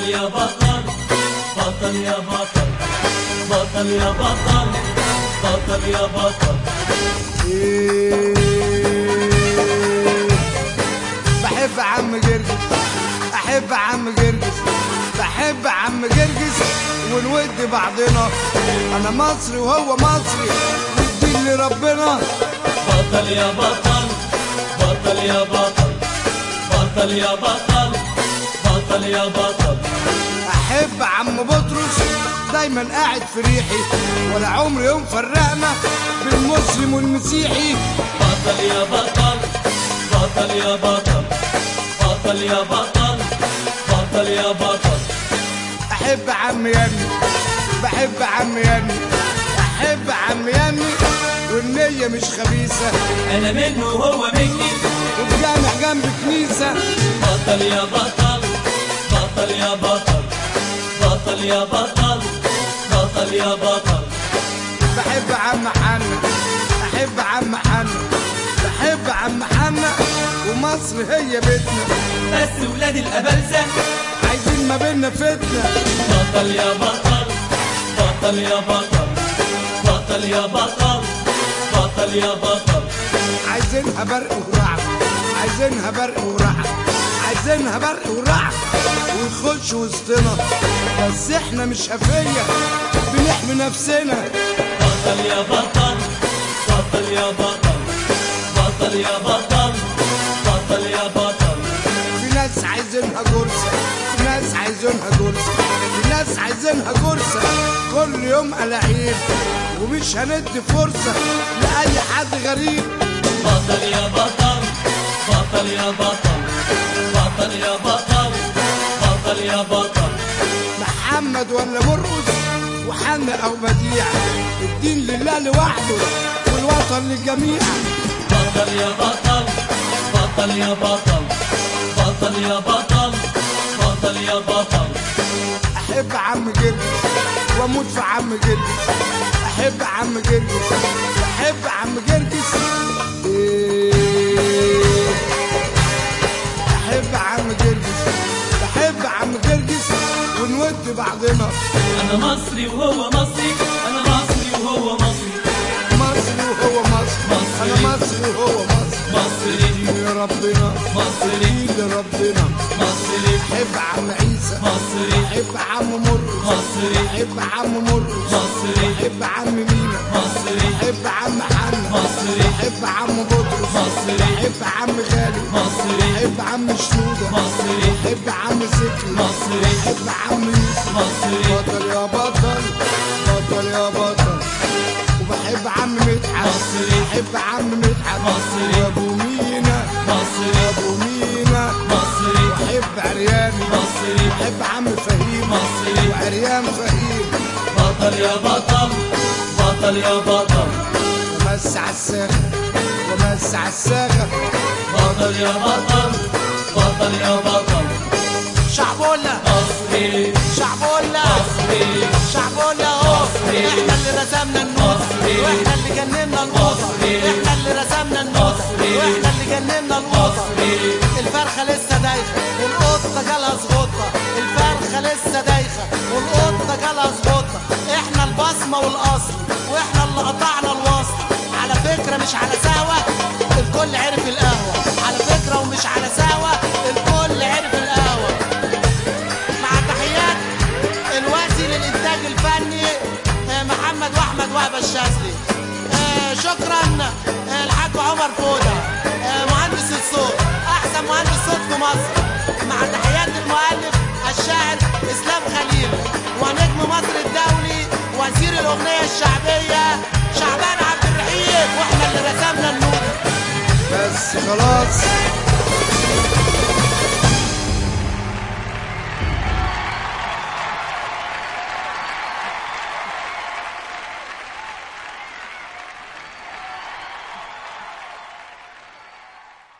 بطل يا بطل، بطل يا بطل، بطل يا بطل، بطل يا بطل. بحب عم جرجس، احب عم جرجس، بحب عم جرجس ونود بعضنا. انا مصري وهو مصري والدين لربنا. بطل يا بطل، بطل يا بطل، بطل يا بطل، بطل يا بطل. احب عم بطرس دايما قاعد في ريحي، ولا عمر يوم فرقنا بالمسلم والمسيحي. بطل يا بطل، بطل يا بطل، بطل يا بطل، بطل يا بطل. احب عم ياني، بحب عم ياني، احب عم ياني والنية مش خبيثة. انا منه وهو مني والجامع جنب كنيسة. بطل يا بطل، بطل يا بطل، بطل يا بطل، بطل يا بطل. بحب عم حنا، احب عم حنا، بحب عم حنا ومصر هي بيتنا. بس ولاد الأبلسة عايزين ما بينا فتنة. بطل يا بطل، بطل يا بطل، بطل يا بطل، بطل يا بطل. عايزينها برق ورعد، عايزينها برق ورعد، عايزينها برق ورعد ويخش وسطنا. بس احنا مش هفية بنحمي نفسنا. بطل يا بطل، بطل يا بطل، بطل يا بطل، بطل يا بطل. في ناس عايزينها جرسة، في ناس عايزينها جرسة، في ناس عايزينها جرسة. كل يوم ألاعيب ومش هندي فرصة لأي حد غريب. بطل يا بطل، بطل يا بطل، بطل يا بطل، بطل يا بطل. محمد ولا مرقص وحن أو بديع، الدين لله لوحده والوطن للجميع. بطل يا بطل، بطل يا بطل، بطل يا بطل، بطل يا بطل. أحب عم جرجس وأموت في عم جرجس، أحب عم جرجس، بحب عم جرجس. أحب عم جرجس، بحب عم جرجس ونود بعضنا. أنا مصري وهو مصري، أنا مصري وهو مصري، مصري وهو مصري، أنا مصري وهو مصري. مصري لربنا، مصري لربنا. مصري. أحب عم عيسى، مصري أحب عم مرقص، مصري أحب عم مرقص، مصري. أحب عم مينا، مصري أحب عم حنا، مصري. أحب عم بطرس، مصري. أحب عم غالي، مصري. أحب عم شنودة، مصري. أحب عم زكي، مصري. أحب عم يوسف. مصري. بطل يا بطل، بطل يا بطل. وبحب عم مدحت، مصري. أحب عم مدحت، مصري. وأبو مينا، مصري. أبو مينا. مصري. وأحب عرياني، مصري. أحب عم فهيم، مصري. وعريان فهيم. بطل يا بطل، بطل يا بطل. ومس عالساخة، ومس عالساخة. بطل يا بطل، بطل يا بطل. شعبولة مصري شعبولة مصري شعبولة اهو. مصري. احنا اللي رسمنا النوتة مصري. واحنا اللي جننا القوطة. مصري. احنا اللي رسمنا النوتة مصري. واحنا اللي جننا القوطة. مصري. الفرخة لسه دايخة والقطة جالها زغطة. الفرخة لسه دايخة والقطة جالها زغطة. احنا البصمة والاصل واحنا اللي قطعنا الوصل. على فكرة مش على سهوة الكل عرف القهوة. على فكرة ومش على سهوة الكل عرف القهوة. مع تحيات الواسي للإنتاج الفني محمد وأحمد وهبة الشاذلي. شكرا الحاج عمر فودة مهندس الصوت، أحسن مهندس صوت في مصر. مع تحيات المؤلف الشاعر